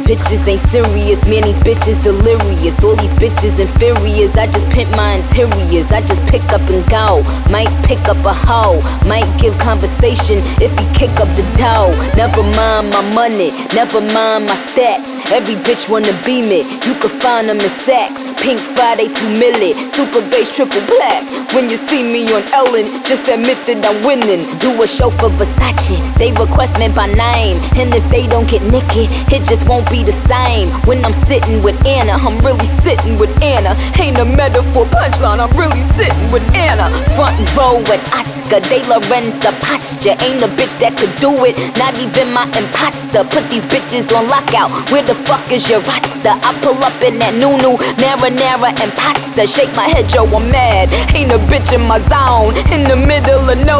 Bitches ain't serious, man, these bitches delirious. All these bitches inferiors, I just pimp my interiors. I just pick up and go, might pick up a hoe, might give conversation if he kick up the dough. Never mind my money, never mind my stats. Every bitch wanna be me, you can find them in Saks. Pink Friday 2 milli, super bass triple black. When you see me on Ellen, just admit that I'm winning. Do a show for Versace, they request me by name. And if they don't get Nicki, it just won't be the same. When I'm sitting with Anna, I'm really sitting with Anna. Ain't a metaphor punchline, I'm really sitting with Anna. Front row with Oscar, De La Renta posture. Ain't a bitch that could do it, not even my imposter. Put these bitches on lockout, where the fuck is your roster? I pull up in that new marinara and pasta. Shake my head, yo, I'm mad. Ain't a bitch in my zone, in the middle of nowhere.